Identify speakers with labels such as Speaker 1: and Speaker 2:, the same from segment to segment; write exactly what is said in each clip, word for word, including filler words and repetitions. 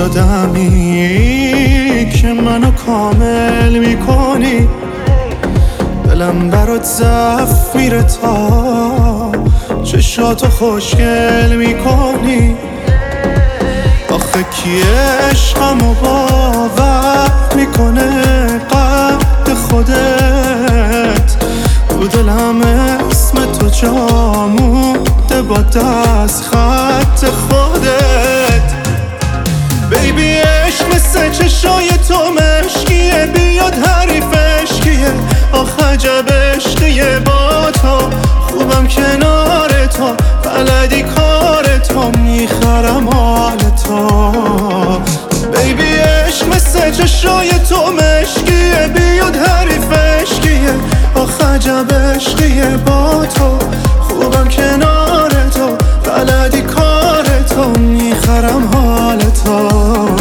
Speaker 1: آدمی که منو کامل میکنی، دلم برات ضعف میره تا چشاتو خوشگل میکنی. آخه کی عشقمو باور میکنه قد خودت؟ تو دلم اسم تو جا مونده با دست خط خودت. بیبی عشق مثل چشای تو مشکیه، بیاد حریفش کیه؟ آخ عجب عشقیه با تو، خوبم کنار تو، بلدی کار تو، میخرم حال تو. بیبی عشق مثل چشای تو مشکیه، بیاد حریفش کیه؟ آخ عجب عشقیه با تو، خوبم کنار تو، بلدی کار تو، میخرم حال تو.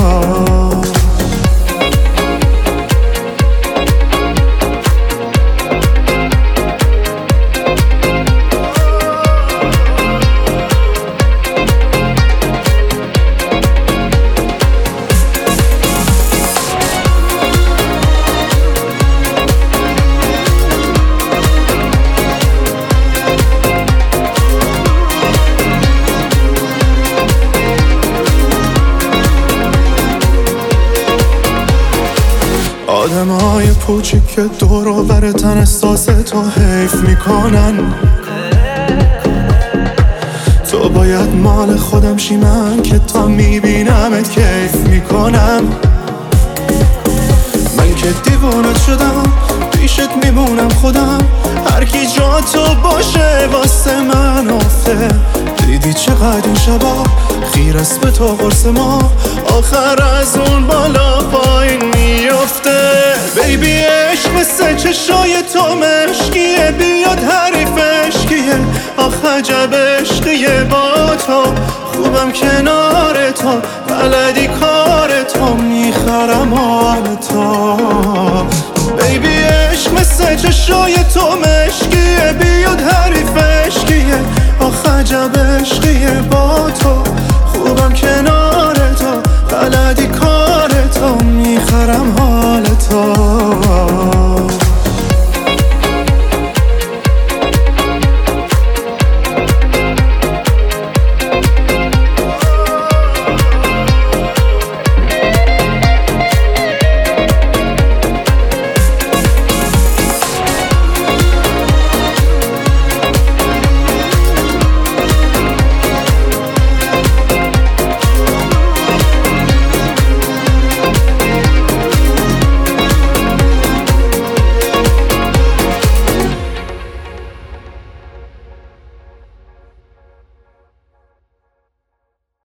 Speaker 1: آدمای پوچی که دور و برتن احساس تو حیف میکنن. تو باید مال خودم شی، من که تا میبینمت کیف میکنم. من که دیوونت شدم پیشت میمونم خودم، هر کی جا تو باشه واسه من افته. دیدی چقدر این شبا خیر است به تو قرص ما، آخر از اون بالا پایین میفته. بیبی عشق مثل چشای تو مشکیه، بیاد حریفش کیه؟ آخ عجب عشقیه با تو، خوبم کنار تو، بلدی کار تو، میخرم حال تو. بیبی عشق مثل چشای تو مشکیه، بیاد حریفش کیه؟ آخ عجب عشقیه با تو،